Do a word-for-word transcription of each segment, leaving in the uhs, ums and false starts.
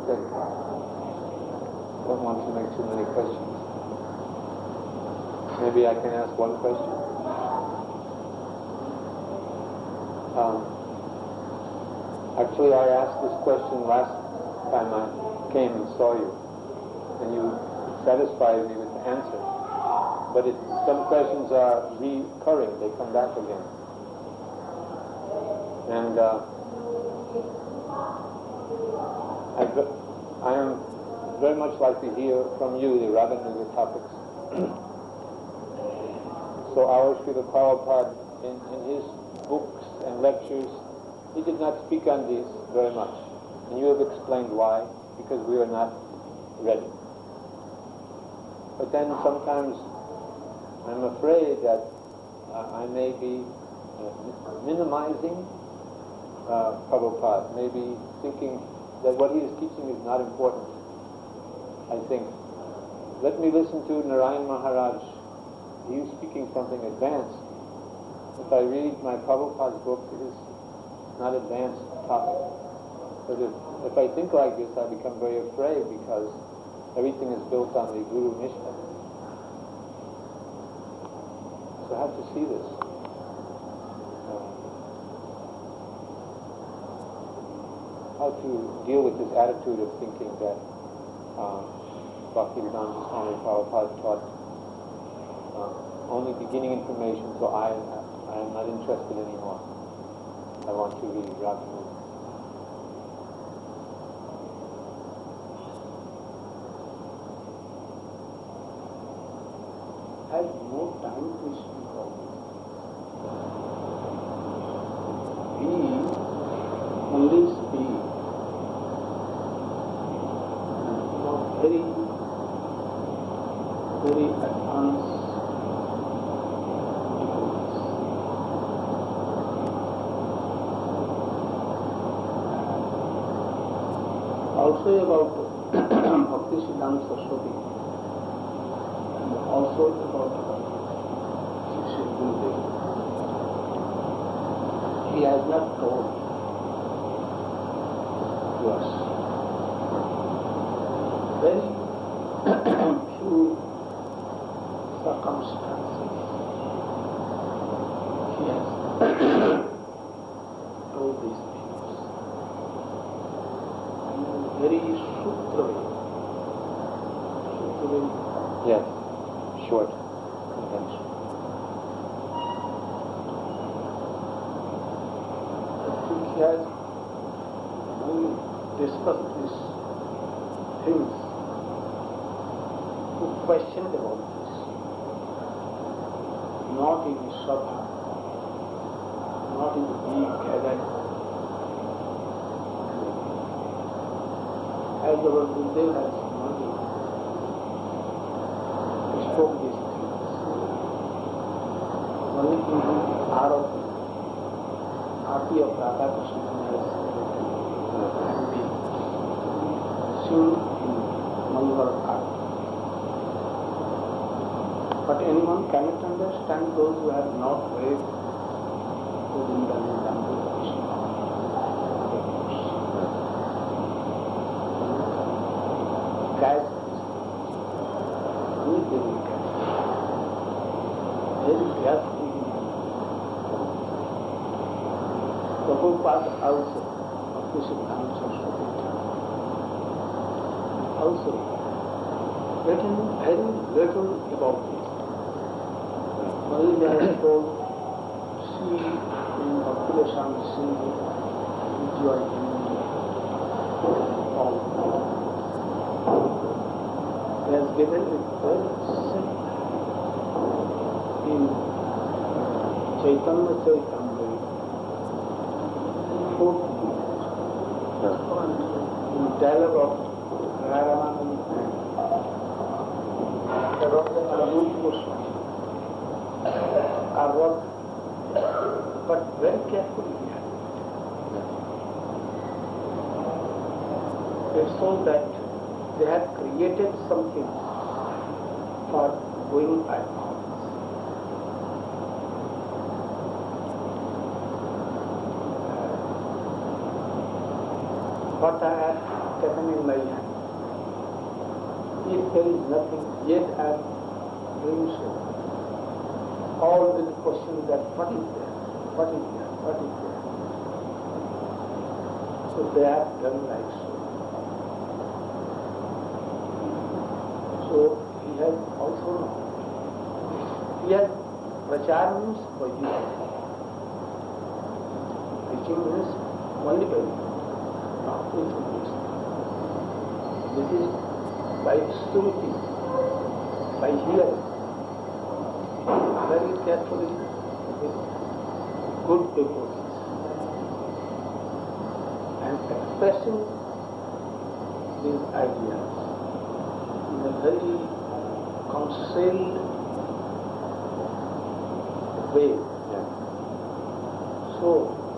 Okay. Don't want to make too many questions. Maybe I can ask one question. Um, actually, I asked this question last time I came and saw you, and you satisfied me with the answer. But it, some questions are recurring; they come back again. And uh, I, I am very much like to hear from you the Raganuga topics. So our Srila Prabhupada, in, in his books and lectures, he did not speak on these very much. And you have explained why, because we are not ready. But then sometimes I'm afraid that uh, I may be uh, minimizing uh, Prabhupada, maybe thinking that what he is teaching is not important. I think, let me listen to Narayan Maharaj. He is speaking something advanced. If I read my Prabhupada's book, it is not advanced topic. But if, if I think like this, I become very afraid because everything is built on the Guru Nishta. So I have to see this. Uh, how to deal with this attitude of thinking that uh, Bhaktivedanta Swami Prabhupada taught uh, only beginning information, so I, I am not interested anymore. I want to read Raganuga. I have no time to speak of it. We only speak about very, very advanced devotees. Also about Bhaktisiddhanta Saraswati, and also about Sri Gurudev. He has not told to us. Very few circumstances he has told these things. And very sutra way. Sutra way. Yes, short convention. I think he has only discussed these things who questioned about this, not in the Sabha, not in the big gathering. As our Gurudev has only spoke these things, only in the Arati, Arati of Radha Krishna has been seen in Mangal Arati. But anyone cannot understand those who have not read Govinda and Krishna. Guys, we did it. Very carefully. Prabhupada also, Bhaktisiddhanta Saraswati, also written very little about this. Only they have told, see in Bhakti-Rasam Sindhu, enjoy in India. All. He has given it very simple. In Chaitanya Chaitamrita, fourth in dialogue of Raramanand and Rupa Goswami are what, but very carefully we have. They show that they have created something for going advance. what I have taken in my hand. If there is nothing, yet I am doing so. All with the question that what is there, what is there, what is there. So they have done like so. So he has also known. He has prachar means by you. Preaching means only by you, not information. This is by shruti, by hearing, very carefully with good purposes, and expressing these ideas in a very concealed way. Yeah. So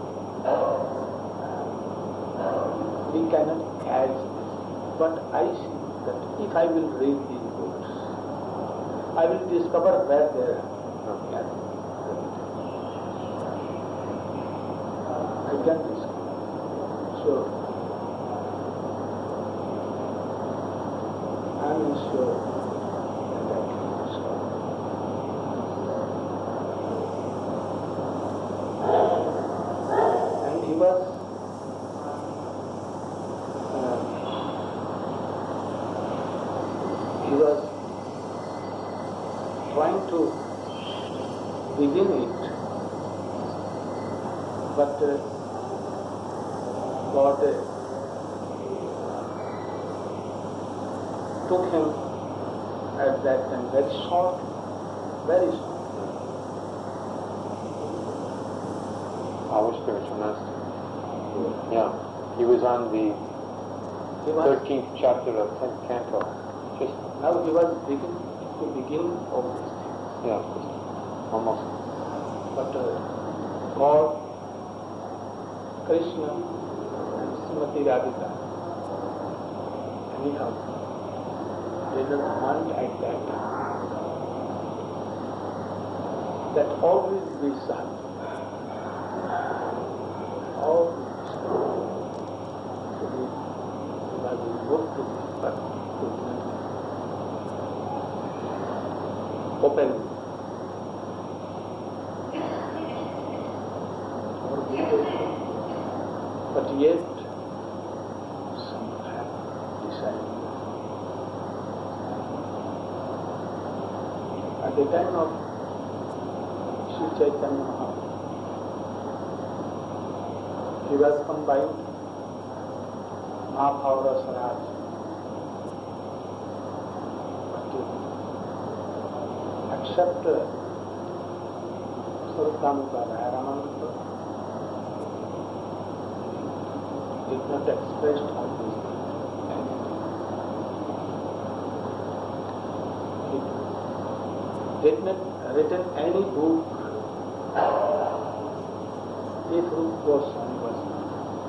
we cannot catch this. But I see that if I will read these books, I will discover where they are. Okay. I can discover. So I am sure that I can discover. And he was uh, he was trying to begin it, but uh, God uh, took him at that time very short, very short. Our spiritual master. Yeah. He was on the He was, thirteenth chapter of tenth canto. Just, now he was begin to begin of this thing. yeah, almost. But uh, God, Krishna, and Srimati Radhika, anyhow, they didn't want at that time that always be son. Always be son. So we, we have been worked to this, but could not open or be open. But yet, some have decided. At the time of Sri Chaitanya Mahaprabhu, he was combined Mahabharata Swaraj. But except Sarvadhamika Ramananda did not express all these things. He did not written any book if Rupa Goswami was not.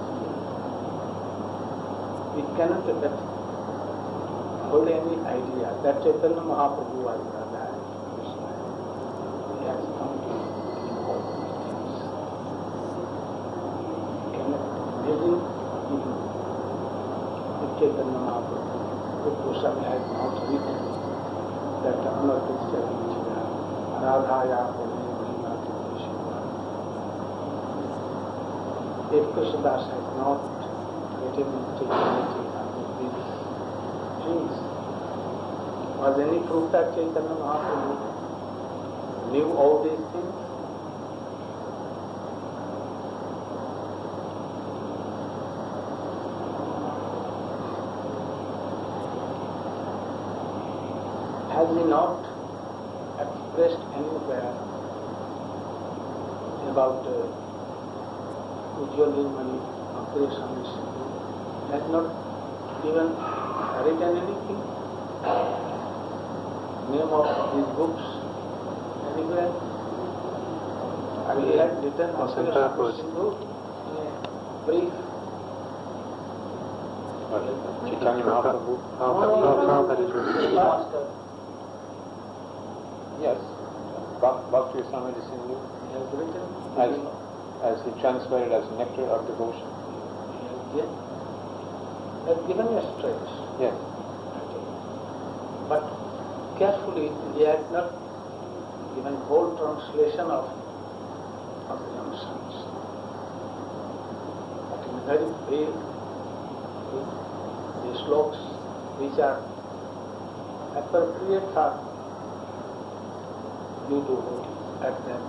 We cannot but hold any idea that Chaitanya Mahaprabhu was alive. He has come to all these things. We cannot imagine even if Chaitanya Mahaprabhu, Rupa Goswami has not written that Amar Krishna Vichara, Radhaya Purni Mahima Krishna. If Krishnadas has not written in Chaitanya Chaitanya these things, was any proof that Chaitanya Mahaprabhu knew all these things? Has he not expressed anywhere about uh, Ujjwali Mani, Akreshami Sindhu? He has not even written anything? Name of his books anywhere? He had written Akreshami Sindhu in a brief. Chaitanya Mahaprabhu. No, no, no, Master. Yes. Bhakti Rasamrita Sindhu. He has written As, as he translated as nectar of devotion. Yes. has given a stretch. Yes. But carefully, he had not given whole translation of, of the emotions. But in very brief, the sloks which are appropriate for you to hold at that.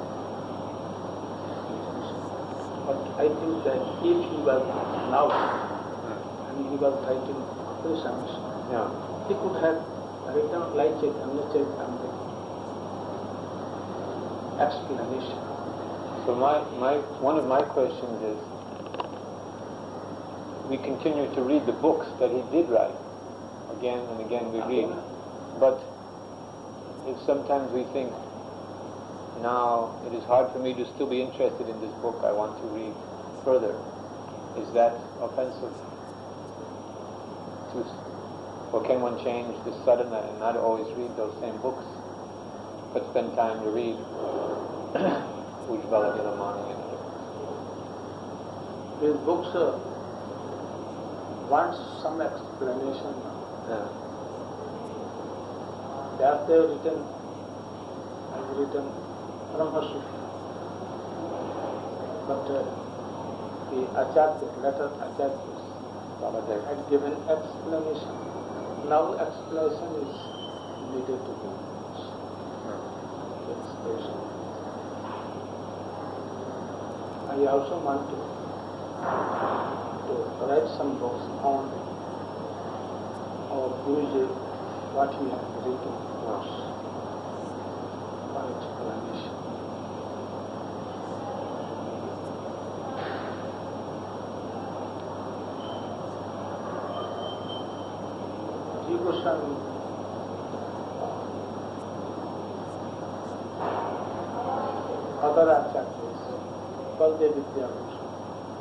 But I think that if he was now, and he was writing Operations, Yeah. he could have written like Chaitanya Charitamrita explanation. So my, my one of my questions is, we continue to read the books that he did write. Again and again we read. But if sometimes we think, now it is hard for me to still be interested in this book, I want to read further. Is that offensive? To, or can one change the sadhana and not always read those same books, but spend time to read Ujjvala Dinamani and other books? These books uh, want some explanation. Yeah. As they have written, I have written Brahma Sutra. But uh, the Acharya, later Acharya Babadev. had given explanation. Now explanation is needed to be the expression. I also want to, to write some books on our Guruji, what he has written books for explanation. Ji Goswami other acharyas, Baldev Vidya Goswami,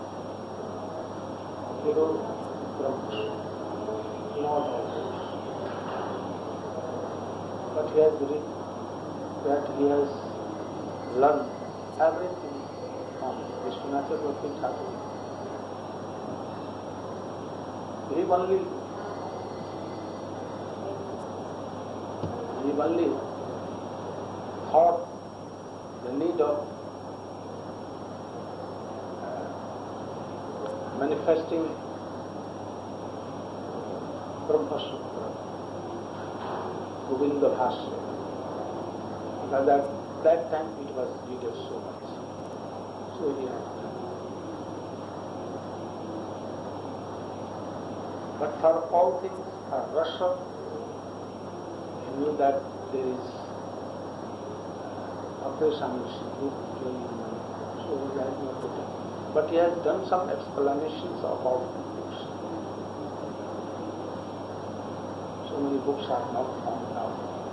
he wrote Brahma, not all those. But he has written that he has learned everything from Vishwanath Bhakti Thakur. He only he only thought the need of uh, manifesting Brahma Sutra, Govinda Bhashya. Because at that time it was needed so much. So he had done. But for all things, for Russia, he knew that there is Operation Sindhu, so he had not written. But he has done some explanations of all the books. So many books are not found now.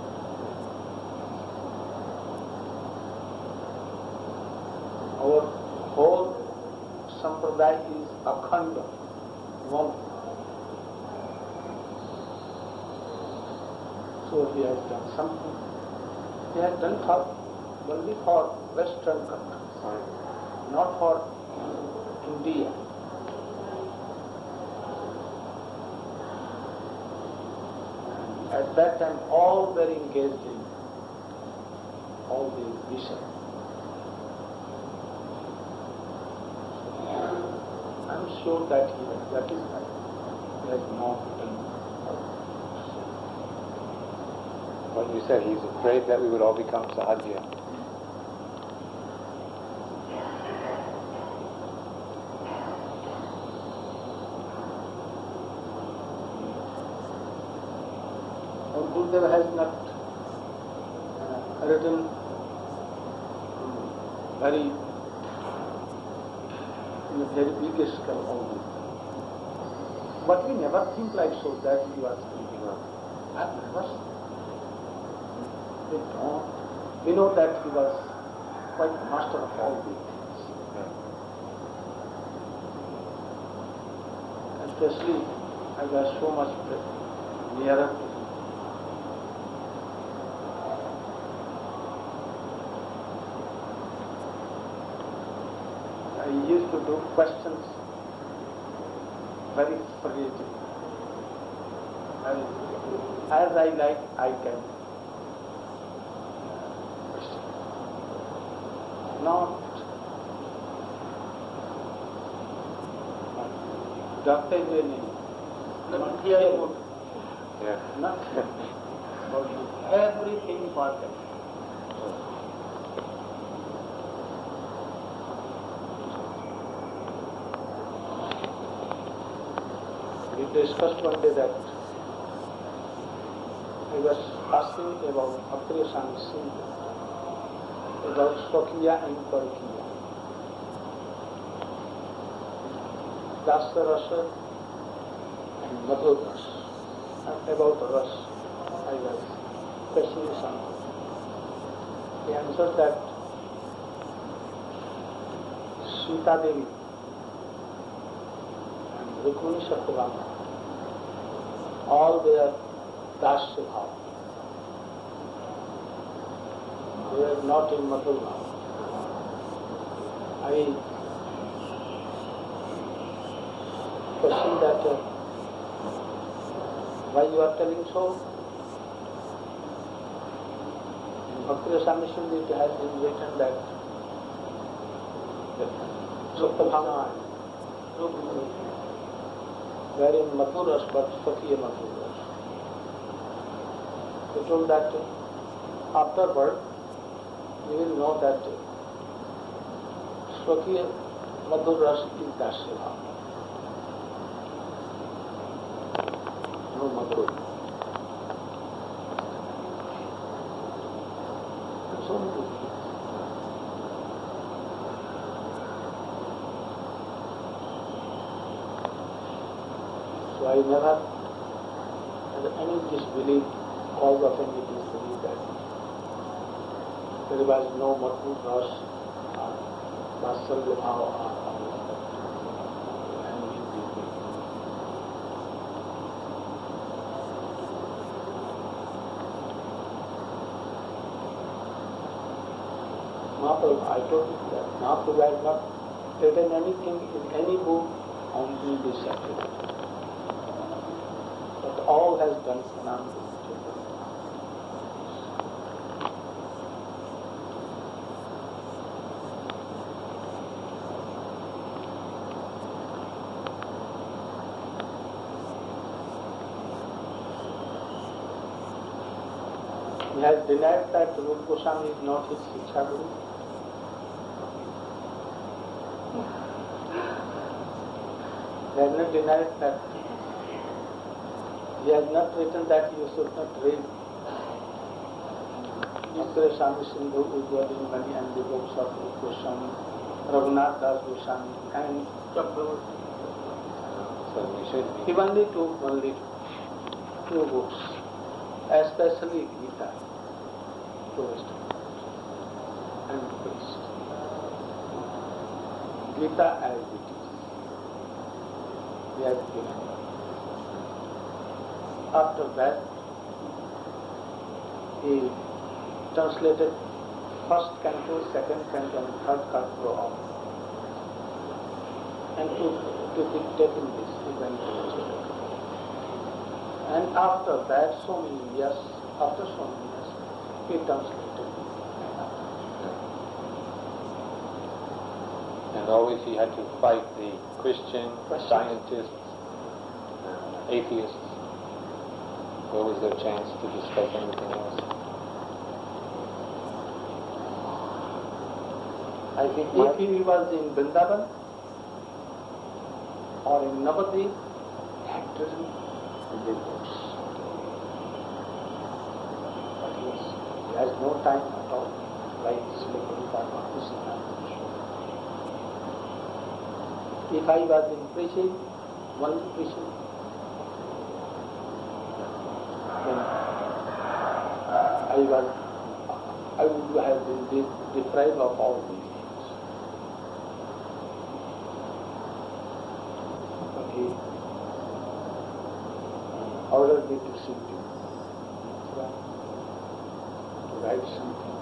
Our whole sampradaya is akhanda, one. So he has done something. He has done for only for Western countries, not for India. At that time, all were engaged in all these visions. I am sure that he was satisfied. He has not written. What you said, he's afraid that we would all become Sahajya. Our Gurudev has not uh, written um, very in a very big scale all this. But we never think like so that he was thinking of. I've never. We don't. We know that he was quite master of all these things. Yeah. Especially, I was so much nearer to him. I used to do questions very creative. And as I like, I can question. Not Doctor Jenny, not here, Yeah. not everything for them. We discussed one day that I was asking about Apurya Swami Singh, about Swakiya and Parakiya. Rasa Rasa and Madhur Rasa. And about Ras, I was questioning something. He answered that Sita Devi and Rukmini Satyabhama, all their Dasya Bhava. They are not in Madhur Bhava. I question that uh, why you are telling so? In Bhakti Swami Singh it has been written that Satyabhama were in Madhur Ras but Swakiya Madhur Ras. He told that afterward you will know that Swakiya Madhur Ras is Dasya Bhava. No Madhur. So many things. So I never had any disbelief, cause of any disbelief that there was no Madhur Ras or Vatsalya Bhava or any disbelief. Mahaprabhu, I told you that Mahaprabhu has not written anything in any book on this subject. But all has done phenomenal. He has denied that Rupa Goswami is not his Shiksha Guru. He has not denied that. He has not written that you should not read Apurya Swami Sindhu, Ujjwali Mani and the books of Rupa Goswami, Raghunath Das Goswami and Chakravarti. So we should be. He only took only two books, especially Gita, to Western and Buddhist. Gita as it is. He has given. After that, he translated first canto, second canto, and third canto of, and to, to be taken this event. And after that, so many years, after so many years, he translated. And always he had to fight the Christian, Christians. scientists, uh, atheists. Where was there a chance to discuss anything else? I think if he was in Vrindavan or in Navadvip, he had written the books. But he, was, he has no time at all, like Srila Prabhupada or Krishna. If I was in preaching, only preaching, then I was, I would have been de- deprived of all these things. But he ordered me to sit to, to write something.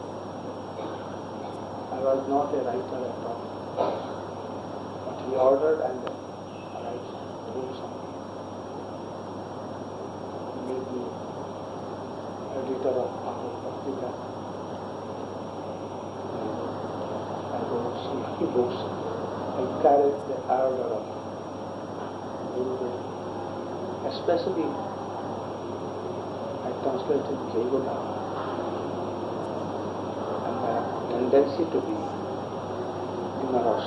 I was not a writer at all. He ordered and I editor of Bhagavad Patrika. I wrote so many books. I carried the order of Guru. Especially, I translated Yoga and I have a tendency to be humorous.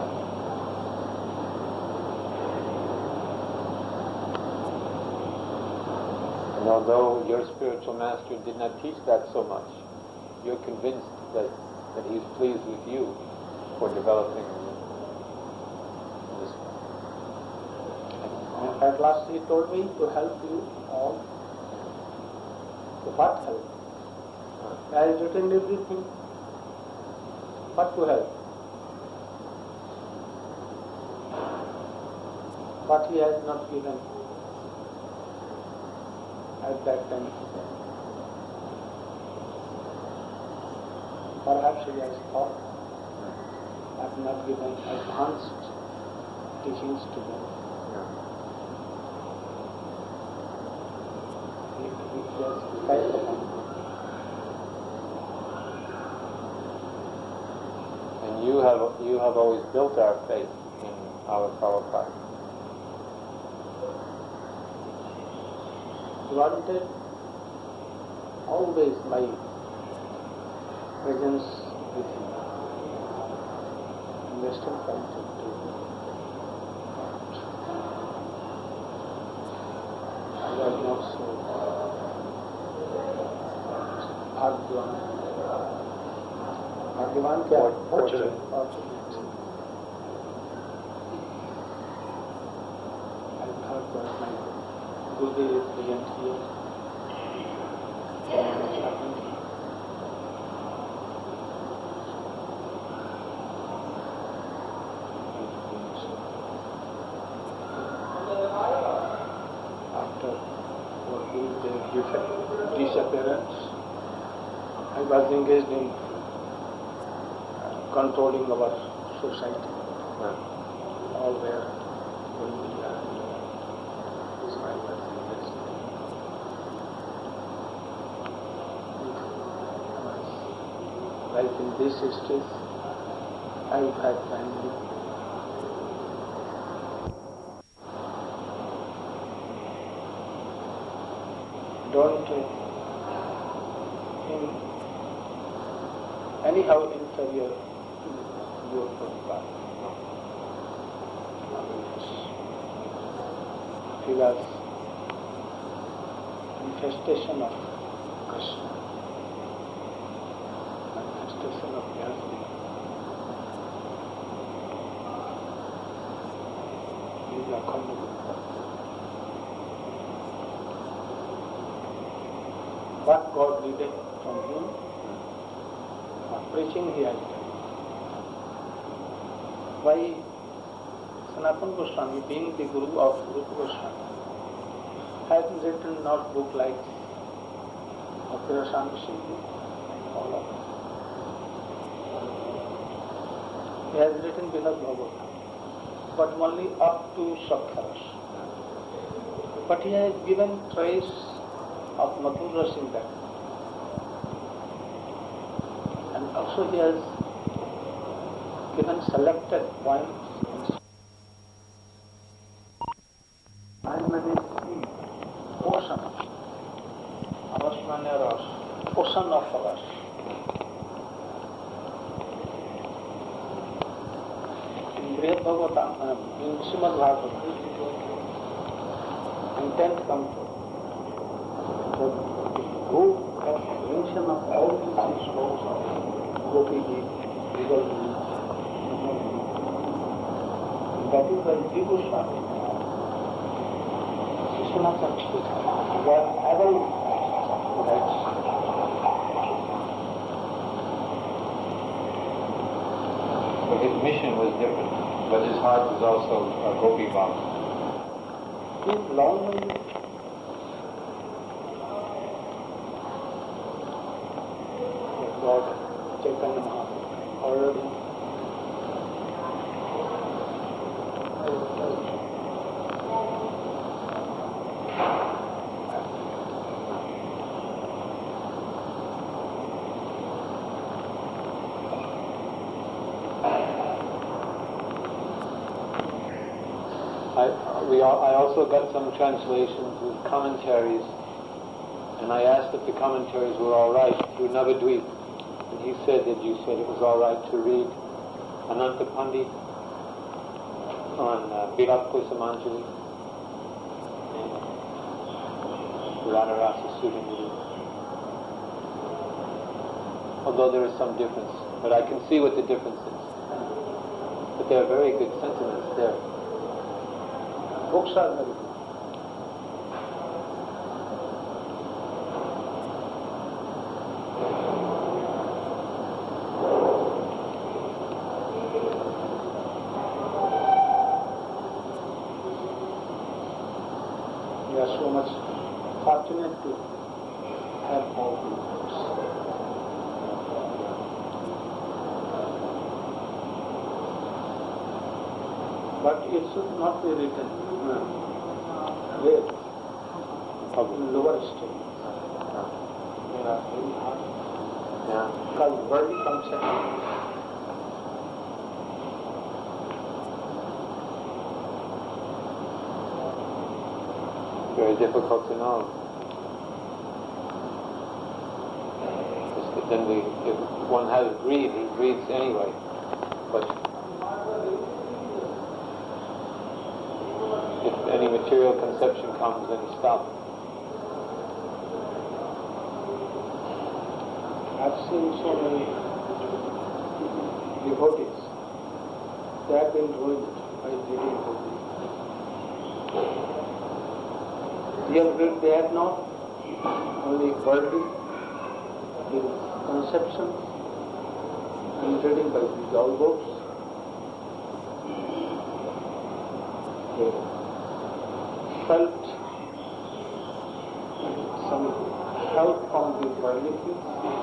And although your spiritual master did not teach that so much, you're convinced that, that he's pleased with you for developing this. And at last he told me to help you all. To what help? I have written everything. What to help? What he has not given at that time. Perhaps he has thought I have not given advanced teachings to them. He, he has decided upon them. And you have you have always built our faith in our Prabhupada. Wanted always my presence with him. In Western culture too. I was not so bhagyavan. Bhagyavan kya? Fortunate. Fortunate. I thought that my Gurudev is present here. After our Gurudev's disappearance, I was engaged in controlling our society. All were going behind. This I was engaged in. Like in this stage, I would have family. Don't uh, in anyhow inferior to your Prabhupada. He was manifestation of Krishna, manifestation of Vyasdev. He is Akhanda Guru. What God needed from him, for preaching he has done. Why Sanatana Goswami, being the Guru of Rupa Goswami, has written not book like Bhakti Swami Singh and all of them. He has written Vinod Bhagavatam, but only up to Sakhyaras. But he has given trace of Madhura Singh back. And also he has given selected points. And maybe portion, Arasmanya Ras, portion of Ras. In Brihad Bhagavatam, in Srimad Bhagavatam, in tenth canto, who has mention of all these slokas of Gopi Gita, Rival Gita. That is why Jiva Goswami, Vishwanath Chakravarti, were able to write. But his mission was different, but his heart was also a Gopi Bhava. His long God, Chaitanya Mahaprabhu, already I, we, al- I also got some translations with commentaries, and I asked if the commentaries were all right through Navadvip, and he said that you said it was all right to read Ananta Pandit on uh, Virat Kosamanjali and Purana Rasa Sudhamuru. Although there is some difference, but I can see what the difference is. But there are very good sentiments there. Books are very good. We are so much fortunate to have all these books. But it should not be written where? In lower stage. They are very hard. Yeah. Because worldly concept. Very difficult to know. Because then we, if one has greed, he greeds anyway. But if any material conception comes, then he stops. I've seen so many devotees. They have been ruined by reading books. They have, they have not only worldly conceptions and reading by these all books. They felt some help from the worldly things.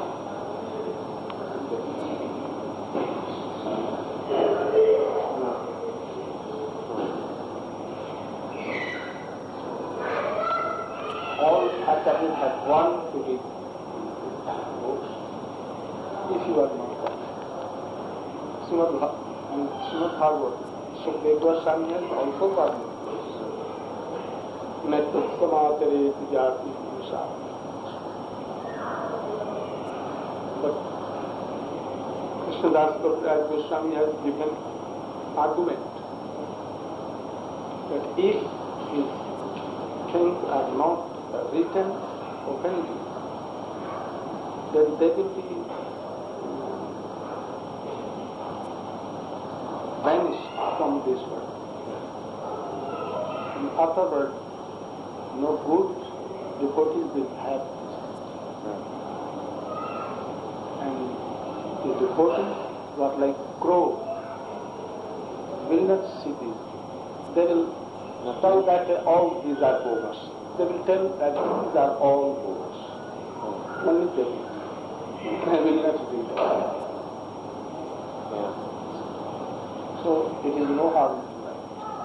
All Acharyas have one to read books if you are not one. Srimad Bha- and Srimad Bhagavatam. Sukadeva Goswami has also one. Method Samatare Jati Musa. But Krishnadas Kaviraj Goswami has given argument that if these things are not written openly, then they will be vanished from this world. In other words, no good devotees will have this. And the devotees who are like crows will not see this. They will tell that all these are bogus. They will tell that these are all bogus. Only they will. They will not read that. Yeah. So it is no harm to that.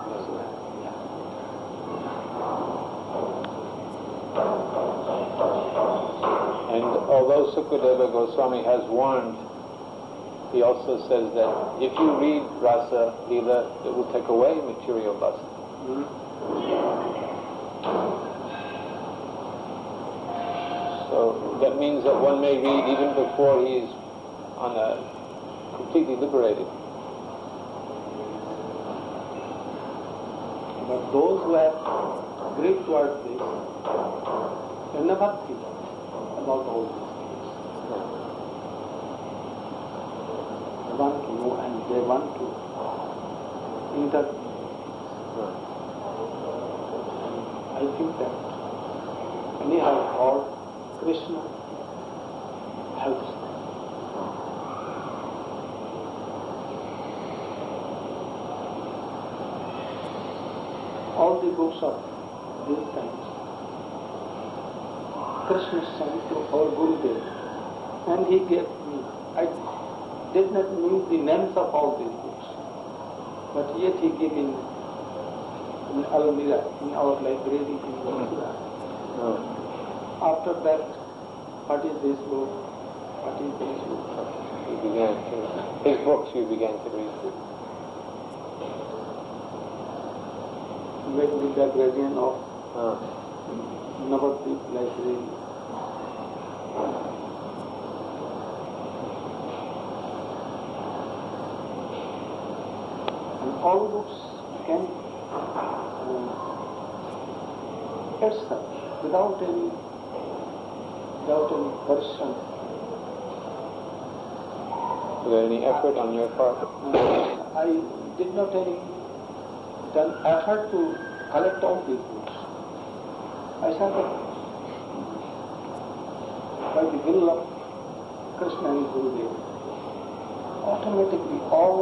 And although Sukadeva Goswami has warned, he also says that if you read Rasa Leela, it will take away material lust. Hmm. So that means that one may read even before he is on a completely liberated. But those who have greed towards this, they never think about all these things. They want to know and they want to intervene. I think that anyhow Lord Krishna helps them. All the books of these times, Krishna sent to our Gurudev, and he gave me. I did not know the names of all these books, but yet he gave in in Almira, in our library in Almira. Oh. After that, what is this book? What is this book? You began to, his books you began to read. make me the guardian of Uh, Navadvip library. And all books can um, itself without any without any person. was there any effort on your part? Uh, I did not any done effort to collect all these books. I said that by the will of Krishna and Gurudev, automatically all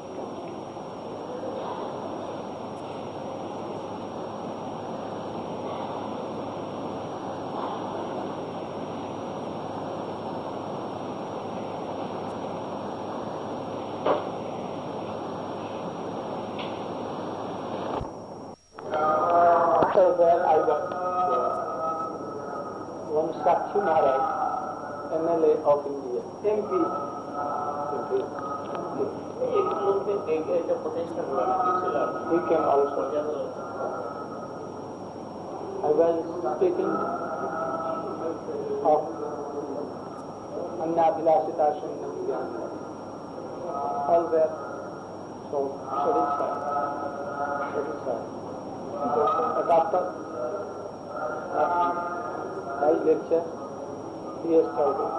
after that I got uh, one Sakshi Maharaj, M L A of India. M P. He came also. I was speaking of Annabhilasita Shinam. All were so satisfied. Satisfied. But after my lecture, he has started.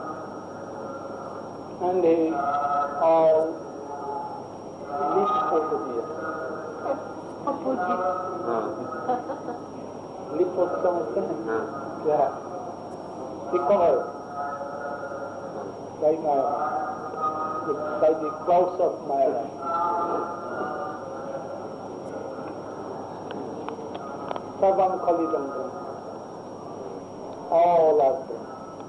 And he all leaped photo here. Leap photo समझते हैं? क्या? He covered by Maya, by the clouds of Maya. Sarvam Khalidam, all are there.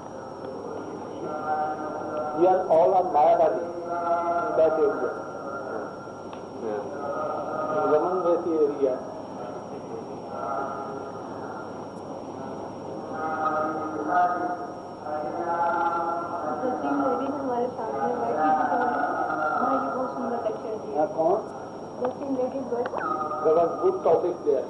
We are all on Mayavadi in that area. Yeah. In Ramanvati area. The thing ladies हमारे सामने बैठी थी तो माँ ये बहुत सुंदर लेक्चर दी. Now कौन? The thing ladies were There was good topic there.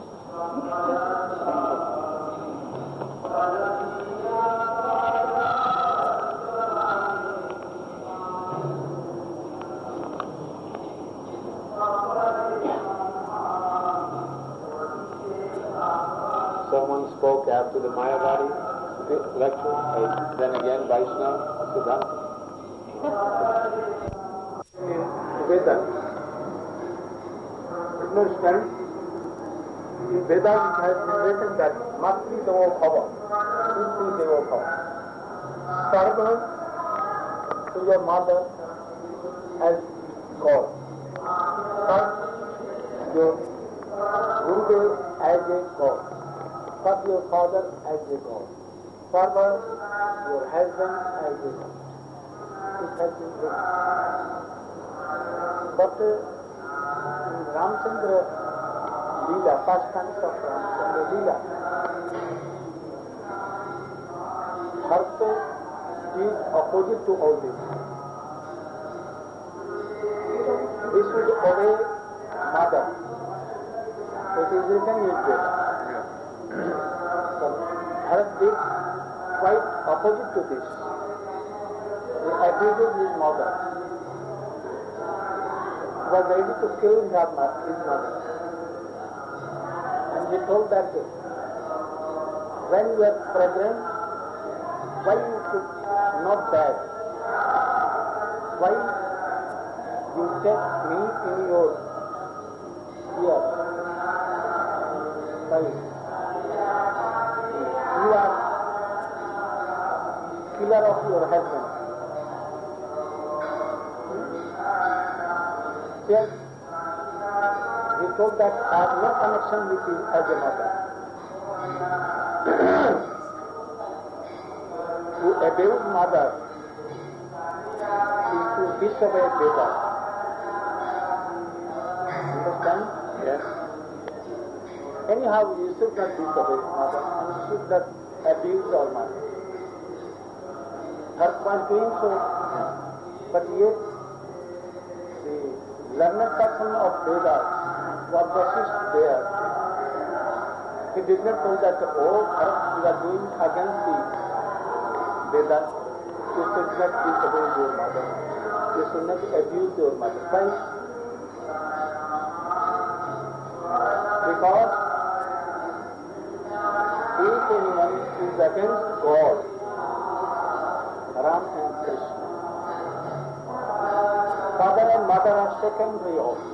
Someone spoke after the Mayavadi lecture, uh, then again Vaishnava, Siddhanta. In Vedas, understand, in Vedas it has been written that Matri Devo Bhava, Putri Devo Bhava. Serve to your mother as God. Serve your Gurudev as a God. Serve your father as a God. Serve your husband as a God. It has been written. But uh, in Ramchandra Leela, pastimes of Ramchandra Leela, Bharata is opposite to all this. We should obey mother. It is written in Veda. But Bharat is quite opposite to this. He abuses his mother. He was ready to kill his mother. And he told that when you are pregnant, why you should not die? Why you take me in your ear? Why? You are killer of your husband. Yes, he told that I have no connection with you as a mother. To abuse mother is to disobey Veda. Understand? Yes. Anyhow, you should not disobey mother. You should not abuse your mother. Her was doing so, but yet the learned person of Vedas was Vasishtha there. He did not tell that, oh, Bharat, you are doing against the Vedas. You should not disobey your mother. You should not abuse your mother. Why? Because if anyone is against God, Ram and Krishna, father and mother are secondary also.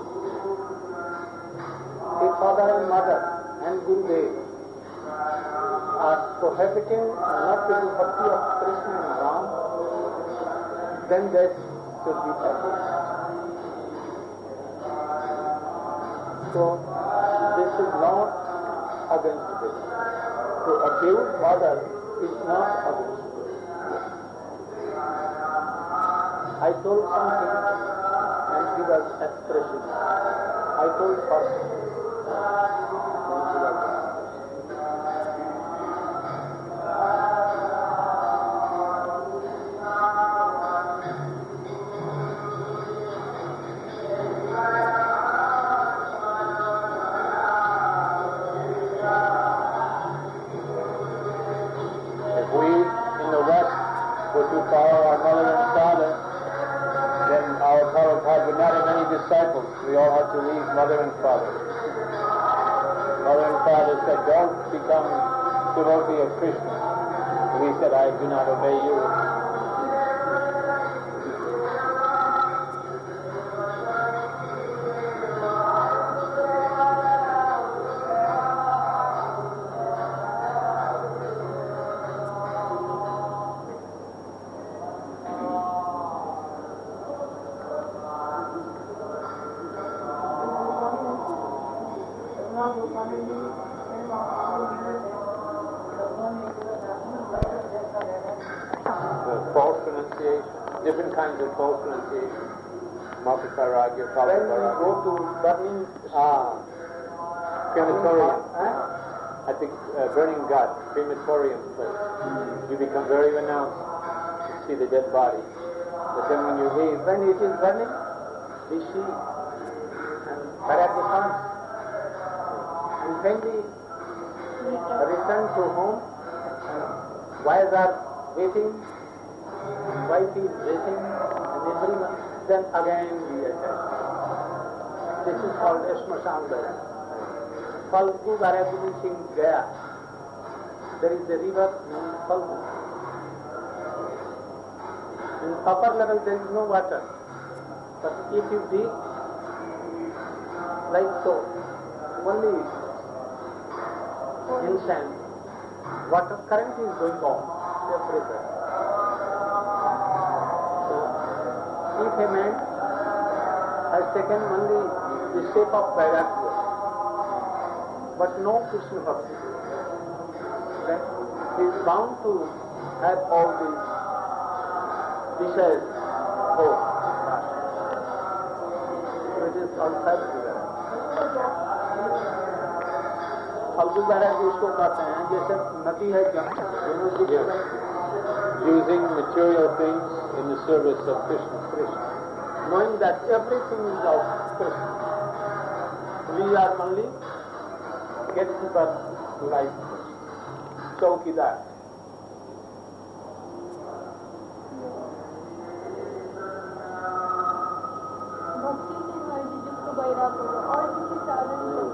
If father and mother and Gurudev are prohibiting not to do bhakti of Krishna and Ram, then that should be abused. So this is not against this. To abuse father is not against this. I told something and he was expressing. I told first and he was disciples, we all have to leave mother and father. Mother and father said, don't become devotee of Krishna. And he said, I do not obey you. False pronunciation, different kinds of false pronunciation. Mahapraragya, when we Prabhupada. go to burning Ah, crematorium. Huh? At the uh, burning gut, crematorium place. You become very renounced to see the dead body. But then when you leave, When it is burning, we see and correct the sounds. And when we return to home, wives are waiting, wife is waiting, and everyone, then again we attach. This is called Smashan Gaya. Falgu Bharadini Singh Gaya. There is a river named Falgu. In upper level there is no water. But if you dig like so, only in sand, water current is going on everywhere. So, if a man has taken only the shape of Vairagya, but no Krishna Bhakti, then he is bound to have all these desires. Oh, so it is called Vairagya. Falgu Vairagya इसको कहते हैं जैसे नदी है जहाँ using material things in the service of Krishna. Krishna. knowing that everything is of Krishna. We are only gatekeeper to life. Chowkidar. भक्ति से हमारी जिसको बैराग होगा और किसी साधन में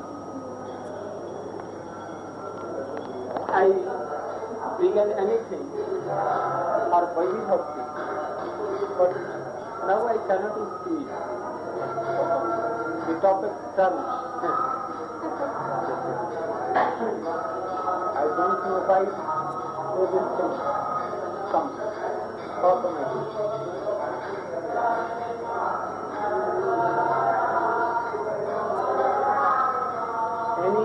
I began anything or Vaidhi Bhakti, but now I cannot speak. The topic turns. I don't know why everything comes automatically. Any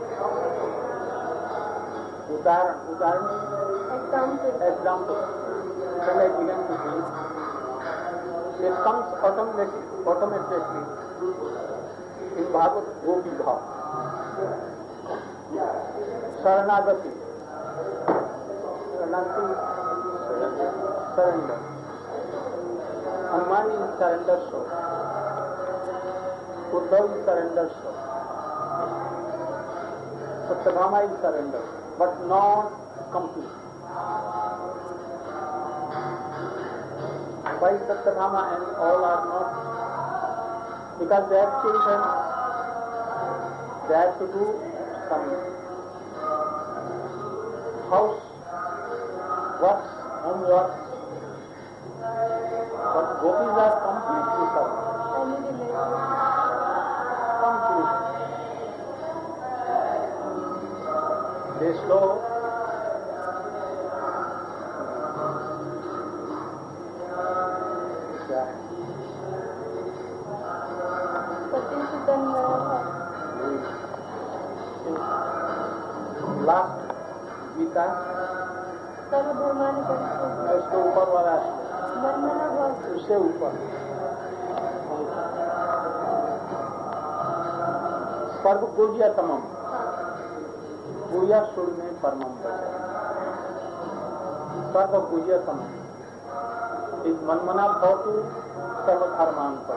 udaharan, udaharan, example example, when I began to read, it comes automatically, automatically in Bhagavad Gopi Bhav. Saranagati. Saranagati, surrender. Hanuman is surrender soul. Uddhav is surrender soul. Satyabhama is surrender, but not complete. Why Satyabhama and all are not? Because they are children. They have to do some house works, homework. But gopis are completely surrendered. Completely. They slow. Yeah. Last Gita, उसके ऊपर वाला उससे ऊपर सर्व गुह्यतमम गुह्य सुर में परमम बचे सर्व गुह्यतमम इस मनमना भवतु सर्वधर्मान पर.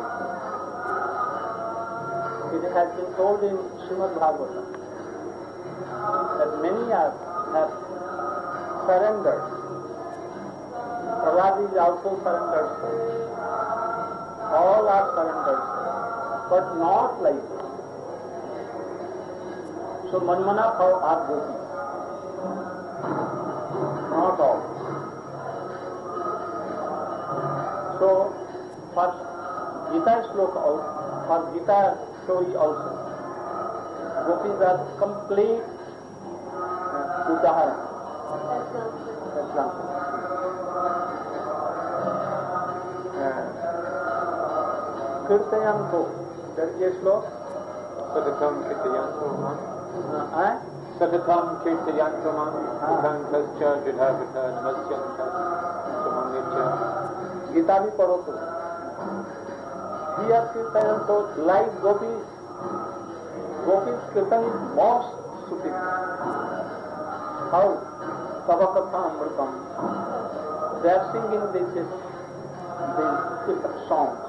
It has been told in Srimad Bhagavatam that many are, have surrendered. Prahlad is also surrendered. All are surrendered, but not like this. So Manmana Bhav are gopis. Not all. So for Gita sloka also, for Gita story also, gopis are complete uh, udaharan. Example. Kirtayanto, there is a slok. Sadatam Kirtayanto Man. Eh? Sadatam Kirtayanto Man. Udantascha Jidhavita Namasyanta Samanitya. Gita bhi paro to. Here Kirtayanto, like gopis, gopis Kirtan is most suitable. How? Savakatha Amritam. They are singing this is the songs.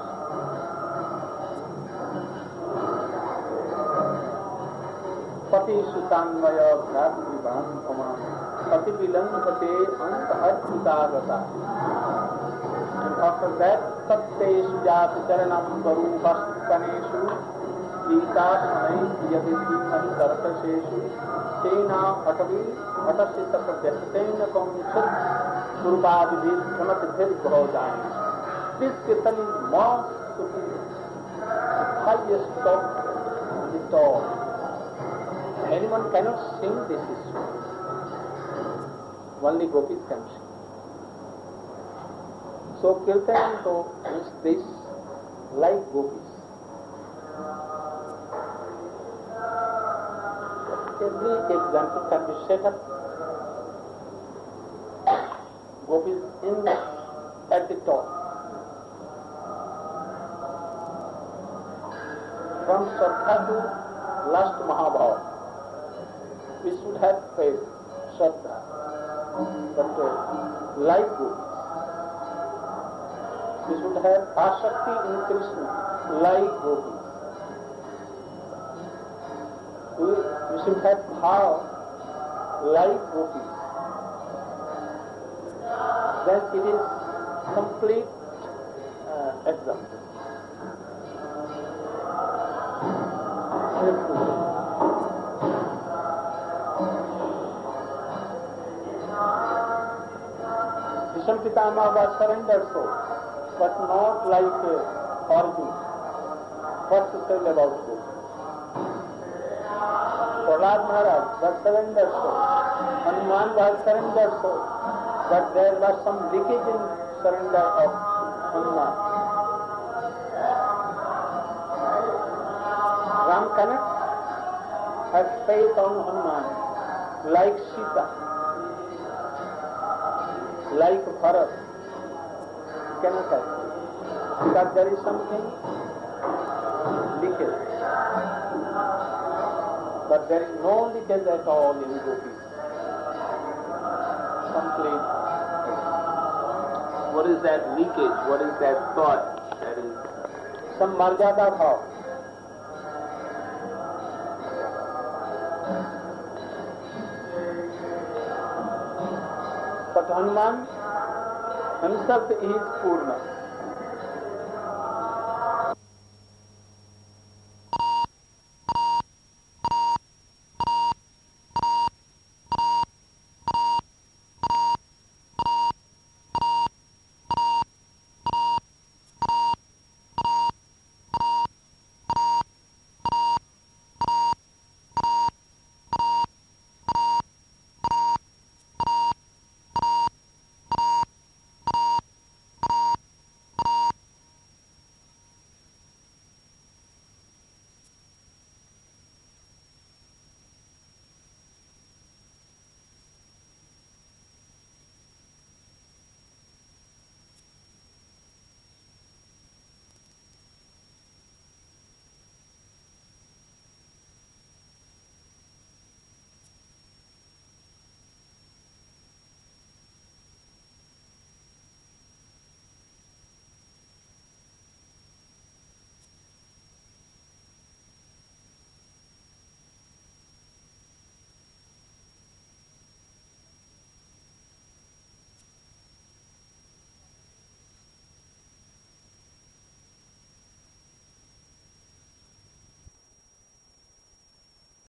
Pati Sutanvaya Bhratri Bhankama Pati Vilankate Anta Arthitagata. And after that, Satte Sujati Charanam Varupasthaneshu Gita Sanai Yaditi Mani Kartaseshu Tena Atavi Atasita Pratyastena Kamchad Gurupadivit Kamathir Bhaujani. This kirtan is most superior, highest top the top. Anyone cannot sing this issue. Only gopis can sing. So kirtan is this like gopis. Every example can be set up. Gopis in at the top. From Shraddha to last Mahabharata, we should have faith, Shraddha, but uh, like gopis. We should have Asakti in Krishna, like gopis. We, we should have Bhav, like gopis. Then it is complete uh, example. Bhishma Pitama was surrendered so, but not like uh, Arjuna. What to tell about this? Prahlad Maharaj was surrendered so, Hanuman was surrendered so, but there was some leakage in surrender of Hanuman. Ram cannot have faith on Hanuman like Sita, like Bharat. Cannot have, because there is something leakage. But there is no leakage at all in gopis. Complete. What is that leakage? What is that thought? That is some Marjada bhav. Hanuman himself is Purna.